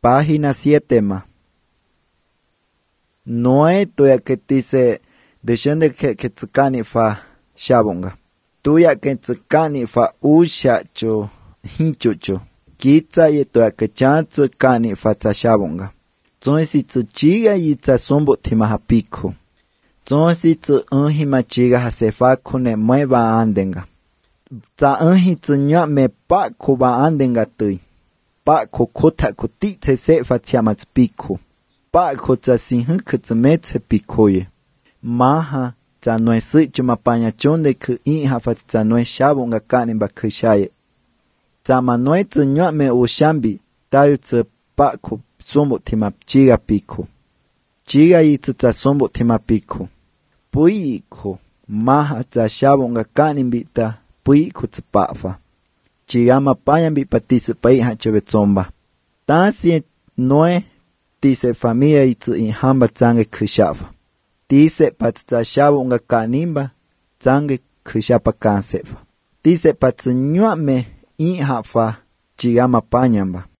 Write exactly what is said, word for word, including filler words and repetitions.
Página siete ma. Noé tuya que dice de shende que que tsukani fa shabonga. Tuya que tsukani fa usha cho hinchucho. Kitsa ye tuya que chan tsukani fa tsa shabonga. Zonsi tsuchiga yi tsa sombo timahapiko. Zonsi tsu unhi machiga hasefa kune mueva andenga. Tsa unhi tsu nyua me pa kuba andenga tui. Pa ko kota kuti tse se fa tiamats piko. Pa ko tsa sinhu kutsa metse pikoye. Maha tsa noe si chuma paña chonde ku iha fa tsa noe shabonga kanimba kushaye. Tsa ma noe tsu nyua me ushambi tayo tsu pa ko sombo timap chiga piko. Chiga yi tsu tsa sombo timap piko. Pui ko maha tsa shabonga kanimbi ta pui ko tsu pafa. Chigama payambi patisi pai hachebe tsomba. Tansi noe tise familia itsu inhamba tsange kushafa. Tise patsa shabonga kanimba tsange kushapa kansefa. Tise patsa nyua me inhafa chigama panyamba.